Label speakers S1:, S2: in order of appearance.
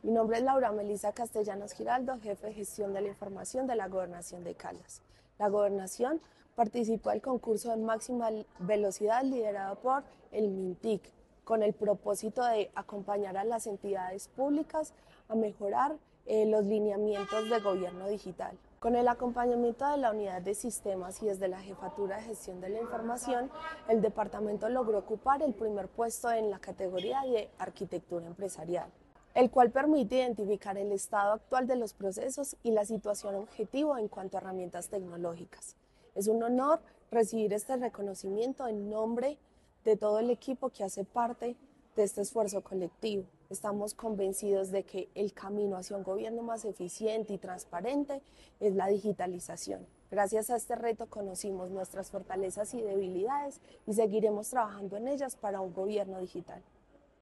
S1: Mi nombre es Laura Melissa Castellanos Giraldo, jefe de gestión de la información de la Gobernación de Caldas. La Gobernación participó del concurso de máxima velocidad liderado por el MINTIC, con el propósito de acompañar a las entidades públicas a mejorar los lineamientos de gobierno digital. Con el acompañamiento de la Unidad de Sistemas y desde la Jefatura de Gestión de la Información, el departamento logró ocupar el primer puesto en la categoría de Arquitectura Empresarial, el cual permite identificar el estado actual de los procesos y la situación objetivo en cuanto a herramientas tecnológicas. Es un honor recibir este reconocimiento en nombre de todo el equipo que hace parte de este esfuerzo colectivo. Estamos convencidos de que el camino hacia un gobierno más eficiente y transparente es la digitalización. Gracias a este reto conocimos nuestras fortalezas y debilidades y seguiremos trabajando en ellas para un gobierno digital.